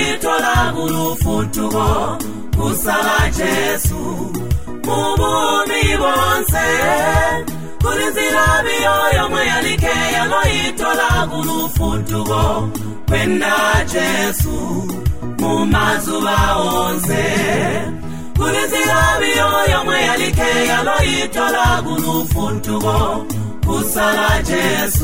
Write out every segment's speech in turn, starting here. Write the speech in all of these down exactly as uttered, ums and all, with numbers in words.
yaloyitola kulufutuko kusala Jesu mubumi bonse kulinzira biyoyo mwe yalike yaloyitola kulufutuko kwenda Jesu mumazuba onse kulinzira biyoyo mwe yalike yaloyitola kulufutuko kusala Jesu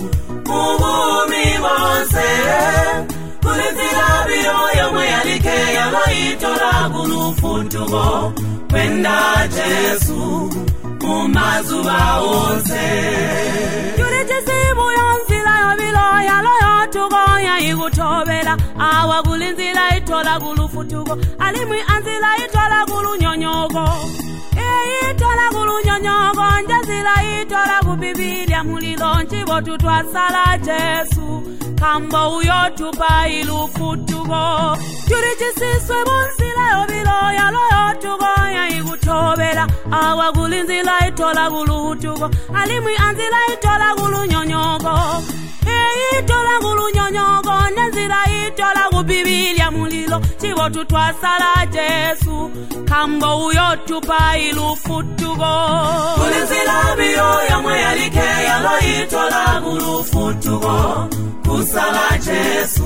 mubumi bonse kulinzira biyoyo mwe yalike yaloyitola kulufutuko kwenda Jesu mumazuba onse yulitisibu yonzila yobilo yaloyotuko yayikutobela awa kulinzila itola kulufutuko alimwi anzila itola kulunyonyoko itola kulunyonyoko njazila itola kubibilya mulilo nchibo tutwasala Jesu kambo uyotupa ilufutuko yulitisibu yonzila yobilo yaloyotuko yayikutobela awa kulinzila itola kulufutuko alimwi anzila itola kulunyonyoko itola kulunyonyoko nenzila itola kubibilya mulilo chibo tutwasala Jesu kambo uyotupa ilufutuko kulinzila biyoyo mwe yalike yaloyitola kulufutuko kusala Jesu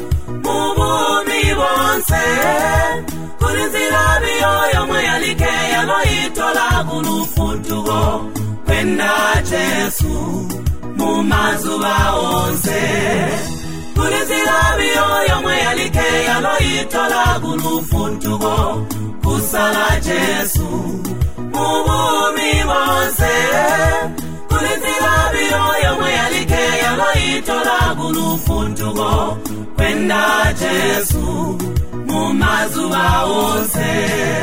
mubumi bonse kulinzila biyoyo mwe yalike yaloyitola kulufutuko kwenda Jesu mumazuba onse kulinzila biyoyo mwe yalike yaloyitola kulufutuko kusala Jesu mubumi bonse kulinzila biyoyo mwe yalike yaloyitola kulufutuko kwenda Jesu mumazuba onse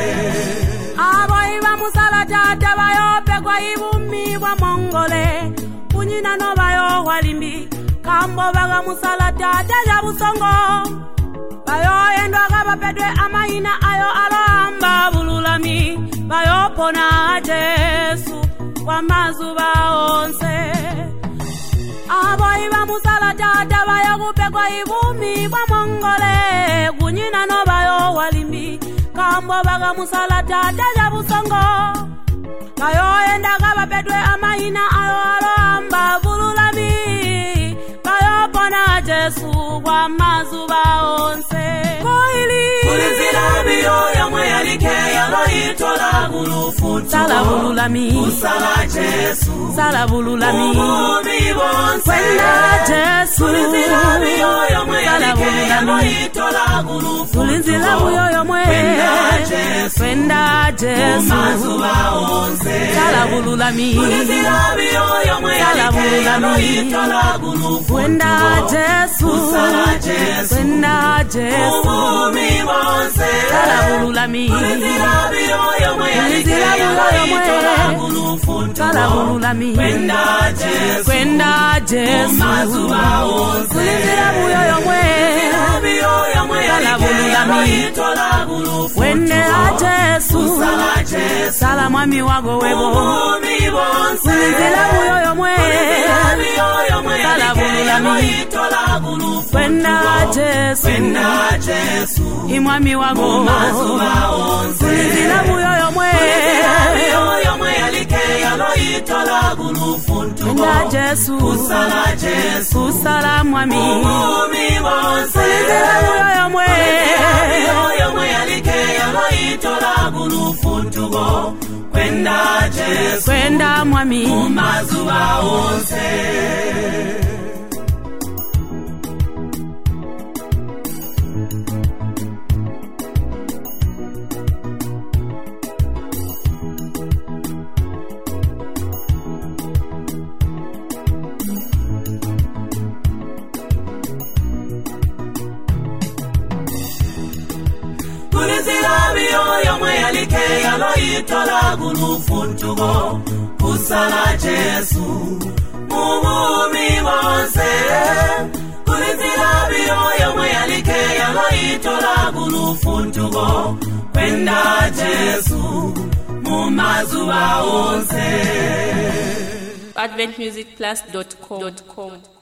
abayiba musala tata bayope kwa ibumi bwa mongole kunyina no bayo walimbi kambo baga musala tata ya busongo bayo endwa kabapedwe amayina ayo alamba bululami bayo pona Jesu kwa mazuba onse abayiba musala tata bayo kupekwa ibumi bwa mongole kunyina no bayo walimbi kambo baga musala tata ya busongo bayo enda kabapedwe amayina ayo alamba bululami bayo pona Jesu kwa mazuba onse koili kulinzila biyoyo mwe yalike yaloyitola kulufutuko sala bululami kusala Jesu sala bululami mubumi bonse kwenda Jesu kulinzila biyoyo mwe yalike yaloyitola kulufutuko kulinzila biyoyo mwe kwenda Jesu mumazuba onse sala bululami kulinzila biyoyo mwe yalike yaloyitola kulufutuko kwenda Jesu kusala Jesu kwenda Jesu mubumi bonse sala bululami kulinzila biyoyo mwe yalike yaloyitola kulufutuko sala bululami kwenda Jesu kwenda Jesu mumazuba onse kulinzila biyoyo mwe biyoyo mwe sala bululami kwenda Jesu sala Jesu sala mwami wago webo mubumi bonse kulinzila biyoyo mwe biyoyo mwe sala bululami kwenda Jesu kwenda Jesu imwami wago mumazuba onse kulinzila biyoyo mwe biyoyo mwe yalike yaloyitola kulufutuko kwenda Jesu kusala Jesu kusala mwami mubumi bonse kulinzila biyoyo mwe biyoyo mwe yalike yaloyitola kulufutuko kwenda Jesu kwenda mwami mumazuba onse kulinzila biyoyo mwe yalike yaloyitola kulufutuko kusala Jesu mubumi bonse kulinzila biyoyo mwe yalike yaloyitola kulufutuko kwenda Jesu mumazuba onse advent music plus dot com